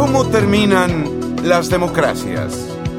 ¿Cómo terminan las democracias?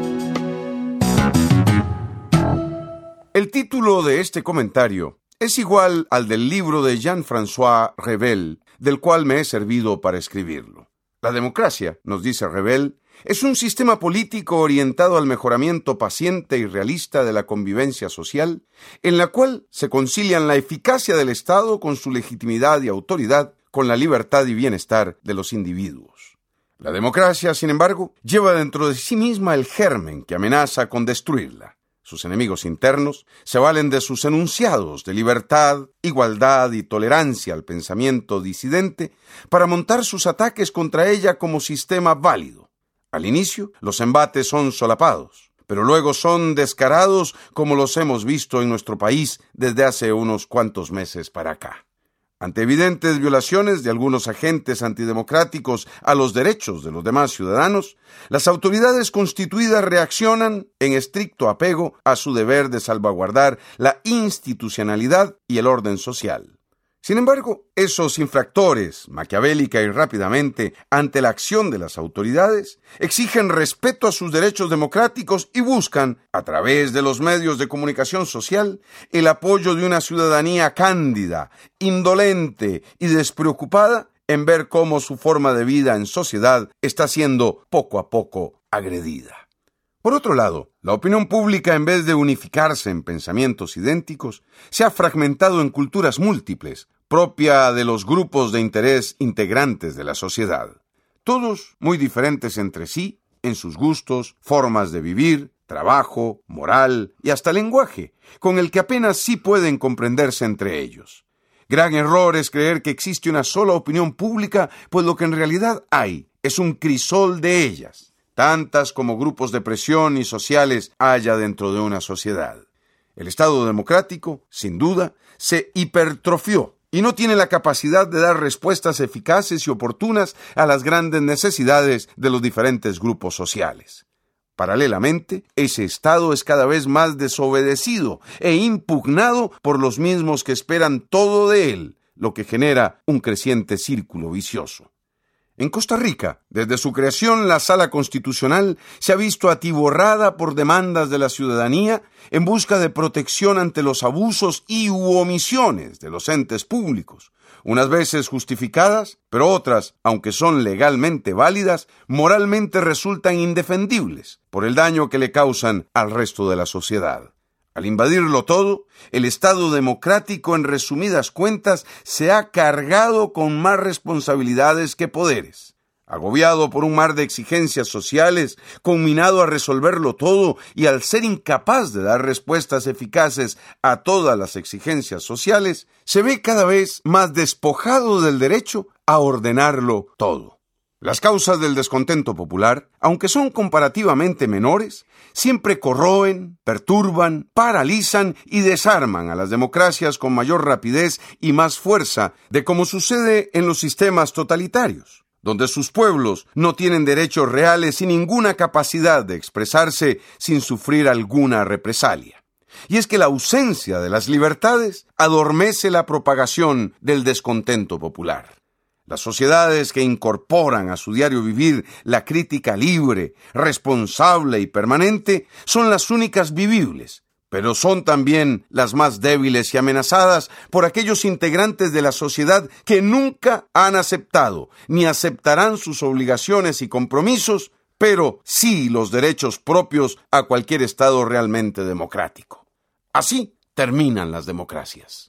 El título de este comentario es igual al del libro de Jean-François Revel, del cual me he servido para escribirlo. La democracia, nos dice Revel, es un sistema político orientado al mejoramiento paciente y realista de la convivencia social, en la cual se concilian la eficacia del Estado con su legitimidad y autoridad, con la libertad y bienestar de los individuos. La democracia, sin embargo, lleva dentro de sí misma el germen que amenaza con destruirla. Sus enemigos internos se valen de sus enunciados de libertad, igualdad y tolerancia al pensamiento disidente para montar sus ataques contra ella como sistema válido. Al inicio, los embates son solapados, pero luego son descarados como los hemos visto en nuestro país desde hace unos cuantos meses para acá. Ante evidentes violaciones de algunos agentes antidemocráticos a los derechos de los demás ciudadanos, las autoridades constituidas reaccionan en estricto apego a su deber de salvaguardar la institucionalidad y el orden social. Sin embargo, esos infractores, maquiavélica y rápidamente, ante la acción de las autoridades, exigen respeto a sus derechos democráticos y buscan, a través de los medios de comunicación social, el apoyo de una ciudadanía cándida, indolente y despreocupada en ver cómo su forma de vida en sociedad está siendo poco a poco agredida. Por otro lado, la opinión pública, en vez de unificarse en pensamientos idénticos, se ha fragmentado en culturas múltiples, propia de los grupos de interés integrantes de la sociedad. Todos muy diferentes entre sí, en sus gustos, formas de vivir, trabajo, moral y hasta lenguaje, con el que apenas sí pueden comprenderse entre ellos. Gran error es creer que existe una sola opinión pública, pues lo que en realidad hay es un crisol de ellas, tantas como grupos de presión y sociales haya dentro de una sociedad. El Estado democrático, sin duda, se hipertrofió y no tiene la capacidad de dar respuestas eficaces y oportunas a las grandes necesidades de los diferentes grupos sociales. Paralelamente, ese Estado es cada vez más desobedecido e impugnado por los mismos que esperan todo de él, lo que genera un creciente círculo vicioso. En Costa Rica, desde su creación, la Sala Constitucional se ha visto atiborrada por demandas de la ciudadanía en busca de protección ante los abusos y omisiones de los entes públicos, unas veces justificadas, pero otras, aunque son legalmente válidas, moralmente resultan indefendibles por el daño que le causan al resto de la sociedad. Al invadirlo todo, el Estado democrático, en resumidas cuentas, se ha cargado con más responsabilidades que poderes. Agobiado por un mar de exigencias sociales, conminado a resolverlo todo y al ser incapaz de dar respuestas eficaces a todas las exigencias sociales, se ve cada vez más despojado del derecho a ordenarlo todo. Las causas del descontento popular, aunque son comparativamente menores, siempre corroen, perturban, paralizan y desarman a las democracias con mayor rapidez y más fuerza de como sucede en los sistemas totalitarios, donde sus pueblos no tienen derechos reales y ninguna capacidad de expresarse sin sufrir alguna represalia. Y es que la ausencia de las libertades adormece la propagación del descontento popular. Las sociedades que incorporan a su diario vivir la crítica libre, responsable y permanente son las únicas vivibles, pero son también las más débiles y amenazadas por aquellos integrantes de la sociedad que nunca han aceptado ni aceptarán sus obligaciones y compromisos, pero sí los derechos propios a cualquier Estado realmente democrático. Así terminan las democracias.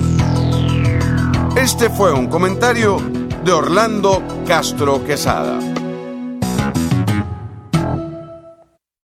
Este fue un comentario de Orlando Castro Quesada.